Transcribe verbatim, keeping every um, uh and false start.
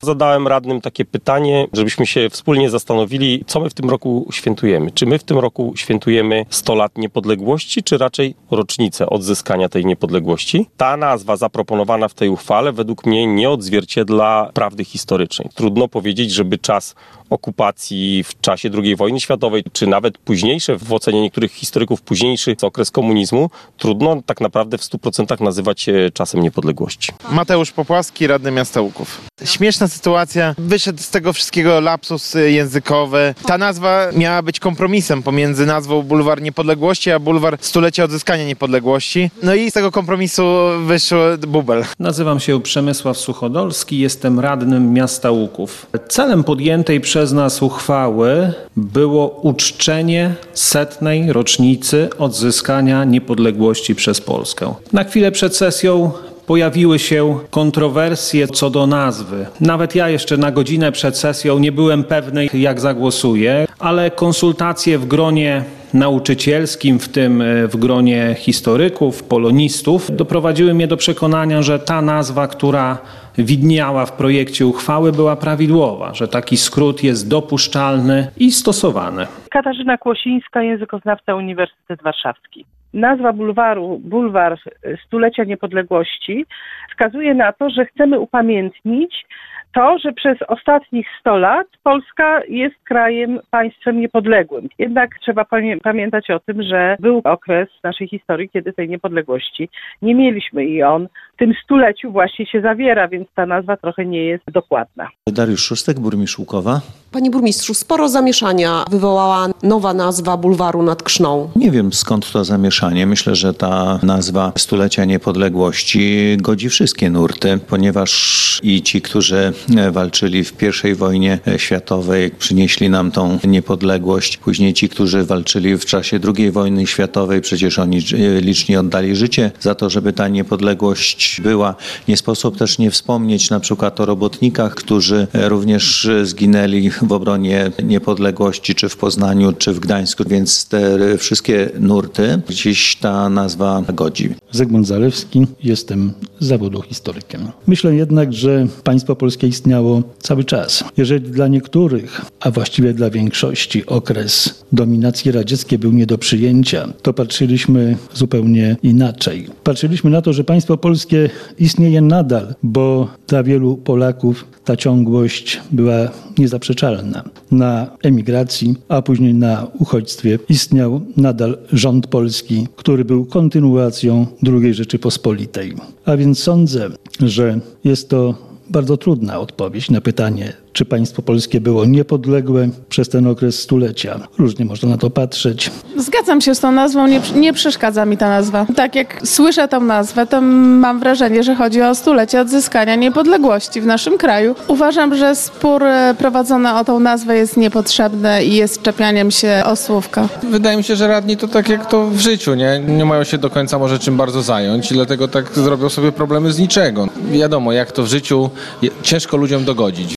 Zadałem radnym takie pytanie, żebyśmy się wspólnie zastanowili, co my w tym roku świętujemy. Czy my w tym roku świętujemy sto lat niepodległości, czy raczej rocznicę odzyskania tej niepodległości? Ta nazwa zaproponowana w tej uchwale według mnie nie odzwierciedla prawdy historycznej. Trudno powiedzieć, żeby czas okupacji w czasie drugiej wojny światowej, czy nawet późniejsze, w ocenie niektórych historyków późniejszy okres komunizmu, trudno tak naprawdę w stu procentach nazywać czasem niepodległości. Mateusz Popłaski, radny miasta Łuków. Śmieszna sytuacja, wyszedł z tego wszystkiego lapsus językowy. Ta nazwa miała być kompromisem pomiędzy nazwą Bulwar Niepodległości, a Bulwar Stulecia Odzyskania Niepodległości. No i z tego kompromisu wyszło bubel. Nazywam się Przemysław Suchodolski, jestem radnym miasta Łuków. Celem podjętej przez nas uchwały było uczczenie setnej rocznicy odzyskania niepodległości przez Polskę. Na chwilę przed sesją pojawiły się kontrowersje co do nazwy. Nawet ja jeszcze na godzinę przed sesją nie byłem pewny, jak zagłosuję, ale konsultacje w gronie nauczycielskim, w tym w gronie historyków, polonistów, doprowadziły mnie do przekonania, że ta nazwa, która widniała w projekcie uchwały, była prawidłowa, że taki skrót jest dopuszczalny i stosowany. Katarzyna Kłosińska, językoznawca, Uniwersytet Warszawski. Nazwa bulwaru, Bulwar Stulecia Niepodległości, wskazuje na to, że chcemy upamiętnić to, że przez ostatnich sto lat Polska jest krajem, państwem niepodległym. Jednak trzeba pamię- pamiętać o tym, że był okres w naszej historii, kiedy tej niepodległości nie mieliśmy i on w tym stuleciu właśnie się zawiera, więc ta nazwa trochę nie jest dokładna. Dariusz Szóstek, burmistrz Łukowa. Panie burmistrzu, sporo zamieszania wywołała nowa nazwa bulwaru nad Krzną. Nie wiem, skąd to zamieszanie. Myślę, że ta nazwa Stulecia Niepodległości godzi wszystkie nurty, ponieważ i ci, którzy walczyli w pierwszej wojnie światowej, przynieśli nam tą niepodległość. Później ci, którzy walczyli w czasie drugiej wojny światowej, przecież oni licznie oddali życie za to, żeby ta niepodległość była. Nie sposób też nie wspomnieć na przykład o robotnikach, którzy również zginęli w obronie niepodległości, czy w Poznaniu, czy w Gdańsku, więc te wszystkie nurty gdzieś ta nazwa godzi. Zygmunt Zalewski, jestem z zawodu historykiem. Myślę jednak, że państwo polskie istniało cały czas. Jeżeli dla niektórych, a właściwie dla większości, okres dominacji radzieckiej był nie do przyjęcia, to patrzyliśmy zupełnie inaczej. Patrzyliśmy na to, że państwo polskie istnieje nadal, bo dla wielu Polaków ta ciągłość była niezaprzeczalna. Na emigracji, a później na uchodźstwie istniał nadal rząd polski, który był kontynuacją drugiej Rzeczypospolitej. A więc sądzę, że jest to bardzo trudna odpowiedź na pytanie, czy państwo polskie było niepodległe przez ten okres stulecia. Różnie można na to patrzeć. Zgadzam się z tą nazwą, nie, nie przeszkadza mi ta nazwa. Tak jak słyszę tą nazwę, to mam wrażenie, że chodzi o stulecie odzyskania niepodległości w naszym kraju. Uważam, że spór prowadzony o tą nazwę jest niepotrzebny i jest czepianiem się o słówka. Wydaje mi się, że radni to tak jak to w życiu, nie? Nie mają się do końca może czym bardzo zająć i dlatego tak zrobią sobie problemy z niczego. Wiadomo, jak to w życiu ciężko ludziom dogodzić.